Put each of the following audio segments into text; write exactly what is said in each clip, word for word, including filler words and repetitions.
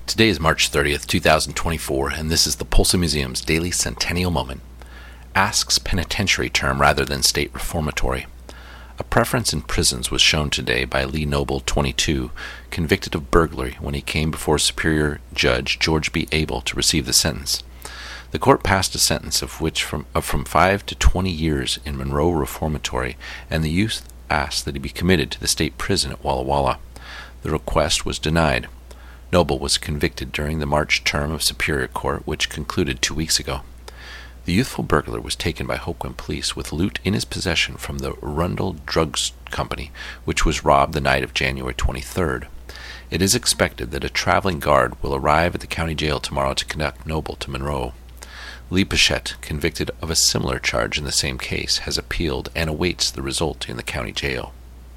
Today is March thirtieth, two thousand twenty-four, and this is the Polson Museum's Daily Centennial Moment. Asks penitentiary term rather than state reformatory. A preference in prisons was shown today by Lee Noble, twenty-two, convicted of burglary when he came before Superior Judge George B. Abel to receive the sentence. The court passed a sentence of which from, of from five to twenty years in Monroe Reformatory, and the youth asked that he be committed to the state prison at Walla Walla. The request was denied. Noble was convicted during the March term of Superior Court, which concluded two weeks ago. The youthful burglar was taken by Hoquiam police with loot in his possession from the Rundle Drugs Company, which was robbed the night of January twenty-third. It is expected that a traveling guard will arrive at the county jail tomorrow to conduct Noble to Monroe. Lee Pichette, convicted of a similar charge in the same case, has appealed and awaits the result in the county jail.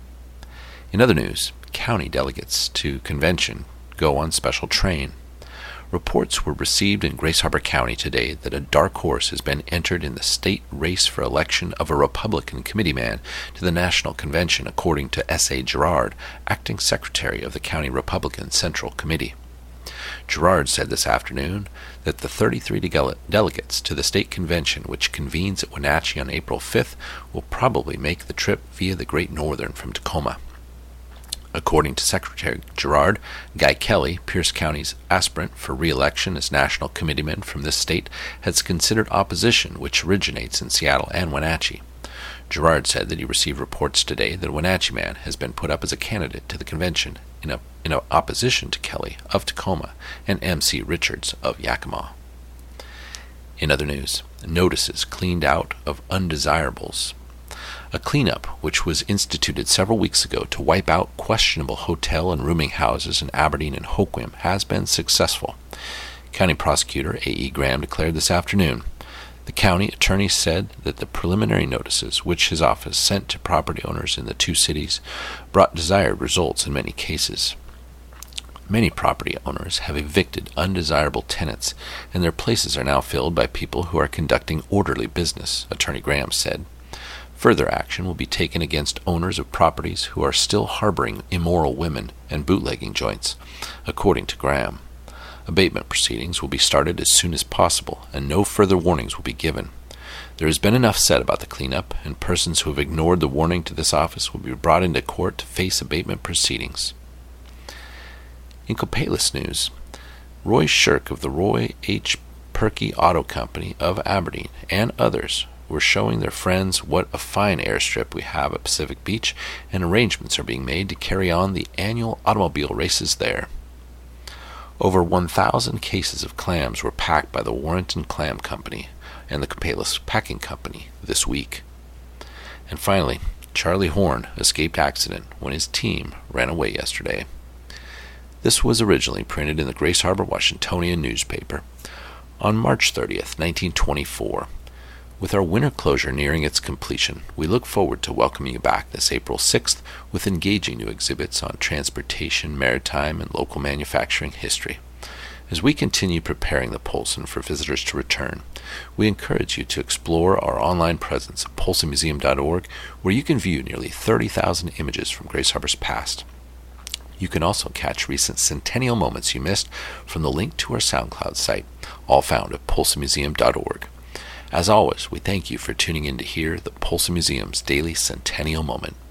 In other news, county delegates to convention go on special train. Reports were received in Grace Harbor County today that a dark horse has been entered in the state race for election of a Republican committeeman to the National Convention, according to S A Gerard, acting secretary of the County Republican Central Committee. Gerard said this afternoon that the thirty-three de- delegates to the state convention, which convenes at Wenatchee on April fifth, will probably make the trip via the Great Northern from Tacoma. According to Secretary Gerard, Guy Kelly, Pierce County's aspirant for re-election as national committeeman from this state, has considered opposition, which originates in Seattle and Wenatchee. Gerard said that he received reports today that a Wenatchee man has been put up as a candidate to the convention in, a, in a opposition to Kelly of Tacoma and M C Richards of Yakima. In other news, notices cleaned out of undesirables. A cleanup, which was instituted several weeks ago to wipe out questionable hotel and rooming houses in Aberdeen and Hoquiam, has been successful. County Prosecutor A E Graham declared this afternoon. The county attorney said that the preliminary notices, which his office sent to property owners in the two cities, brought desired results in many cases. Many property owners have evicted undesirable tenants, and their places are now filled by people who are conducting orderly business, Attorney Graham said. Further action will be taken against owners of properties who are still harboring immoral women and bootlegging joints, according to Graham. Abatement proceedings will be started as soon as possible, and no further warnings will be given. There has been enough said about the cleanup, and persons who have ignored the warning to this office will be brought into court to face abatement proceedings. In Copalis news, Roy Shirk of the Roy H. Perky Auto Company of Aberdeen and others were showing their friends what a fine airstrip we have at Pacific Beach, and arrangements are being made to carry on the annual automobile races there. Over one thousand cases of clams were packed by the Warrenton Clam Company and the Copalis Packing Company this week. And finally, Charlie Horn escaped accident when his team ran away yesterday. This was originally printed in the Grace Harbor Washingtonian newspaper on March thirtieth, nineteen twenty-four. With our winter closure nearing its completion, we look forward to welcoming you back this April sixth with engaging new exhibits on transportation, maritime, and local manufacturing history. As we continue preparing the Polson for visitors to return, we encourage you to explore our online presence at polson museum dot org, where you can view nearly thirty thousand images from Grace Harbor's past. You can also catch recent centennial moments you missed from the link to our SoundCloud site, all found at polson museum dot org. As always, we thank you for tuning in to hear the Polson Museum's Daily Centennial Moment.